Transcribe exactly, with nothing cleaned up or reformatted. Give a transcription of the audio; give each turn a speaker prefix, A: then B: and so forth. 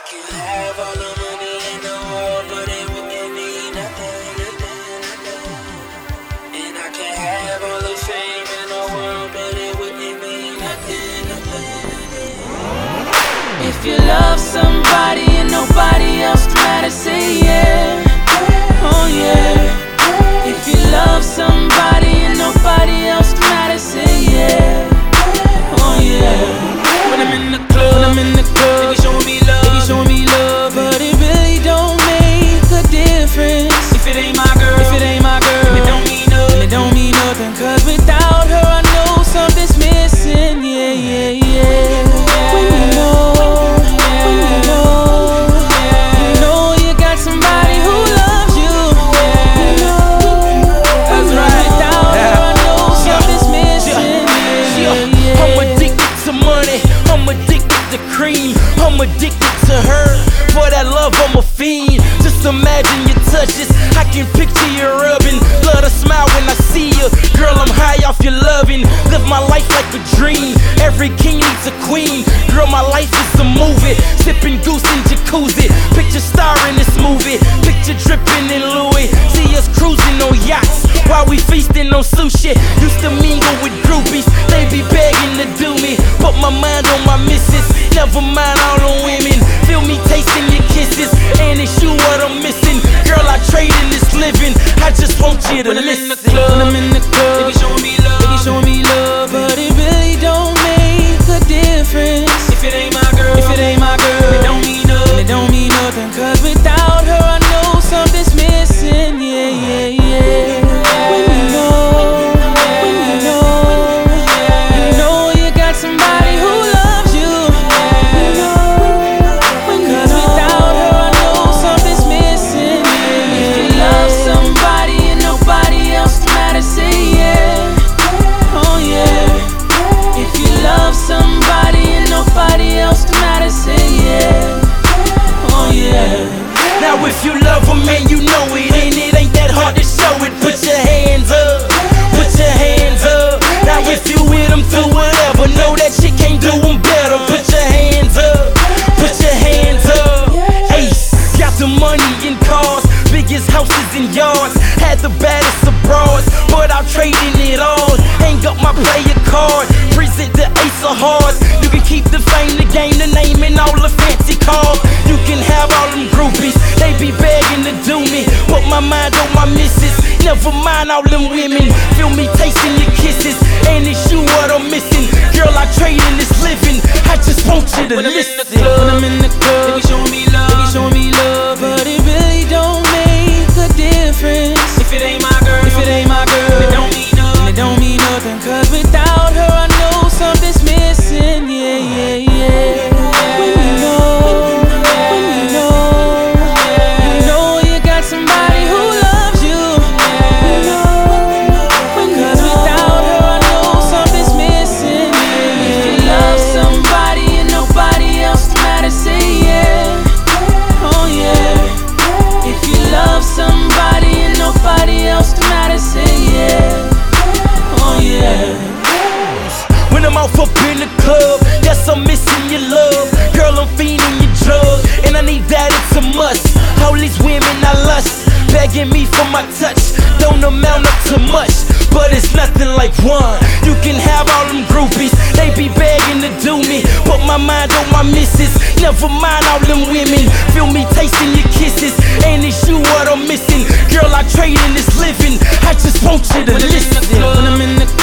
A: can have all the money in the world, but it wouldn't mean nothing, nothing, nothing. And I can have all the fame in the world, but it wouldn't mean nothing, nothing, nothing. If you love somebody and nobody else matters, say yeah. Oh yeah. If you love somebody and nobody else matters, say yeah. Oh yeah. When I'm in the club, when I'm in the club, they be showing me love, they be showing me love, but it really don't make a difference. If it ain't my girl, if it ain't my girl, it don't mean nothing, it don't mean nothing. Cause without her I know something's missing. Yeah, yeah, yeah. When you know, when you know, you know you got somebody who loves you. You know, cause right without her I know something's missing. Yeah, yeah.
B: I'm addicted to money, I'm addicted to cream, I'm addicted to her. For that love I'm a fiend. Just imagine your touches, I can picture you rubbing. Love to smile when I see you. Girl, I'm high off your loving. Live my life like a dream. Every king needs a queen. Girl, my life is a movie. Sipping goose in jacuzzi. Picture star in this movie. Picture dripping in Louis. See us cruising on yachts while we feasting on sushi. Used to mingle with groupies, they be begging to do me. Put my mind on my missus, never mind all the women. Feel me tasting your kisses, and it's you what I'm missing. Girl, I trade in this living, I just want you to
A: when
B: listen.
A: I'm in the club,
B: When I'm in the club,
A: they be showing me love,
B: they be showing me love, but it really don't make a difference.
A: if it ain't my girl,
B: If it ain't my girl,
A: it don't mean nothing,
B: it don't mean nothing. Cause without her I know something's missing. Yeah, yeah, yeah. When you know, when you know, you know you got somebody who loves you. You know, cause without her I know something's missing. Yeah,
A: If you love somebody and nobody else matters, say yeah.
B: oh yeah.
A: If you love somebody and nobody else matters, say yeah.
B: Oh yeah. Now if you love a man, you know it, and it ain't that hard to show it. Put your hands up, put your hands up. Now if you with him through whatever, know that shit can't do him better. Put your hands up, put your hands up. Ace, got the money in cars, biggest houses and yards. Had the baddest of broads, but I'm trading it all. Hang up my player card, present the ace of hearts. You can keep the fame, the game, the name, and all the fancy cars. You can have all them groupies, they be begging to do me. Put my mind on my missus, never mind all them women. Feel me tasting your kisses, and it's you what I'm missing. Girl, I trade in this living, I just want you to
A: When I'm in
B: listen.
A: the club,
B: When I'm in the club,
A: they be showing me love,
B: they be showing me love, but it really don't make a difference.
A: if it ain't my girl,
B: If it ain't my girl,
A: it don't mean nothing,
B: it don't mean nothing. Cause without her I know something's missing. Yeah, yeah, yeah. When you know, when you know, you know you got somebody who loves you. You know, cause without her I know something's missing. Yeah,
A: If you
B: yeah,
A: love
B: yeah.
A: somebody and nobody else matters, say yeah.
B: Oh yeah.
A: If you love somebody and nobody else matters, say yeah.
B: Oh yeah. When I'm off up in the club, yes, I'm missing your love. Girl, I'm fiending your drug, and I need that, it's a must. All these women I lust, begging me for my touch. Don't amount up to much, but it's nothing like one. You can have all them groupies, they be begging to do me. Put my mind on my missus, never mind all them women. Feel me tasting your kisses, and it's you what I'm missing. Girl, I trade in this living, I just want you to
A: When I'm in the
B: listen.
A: club,
B: When I'm in the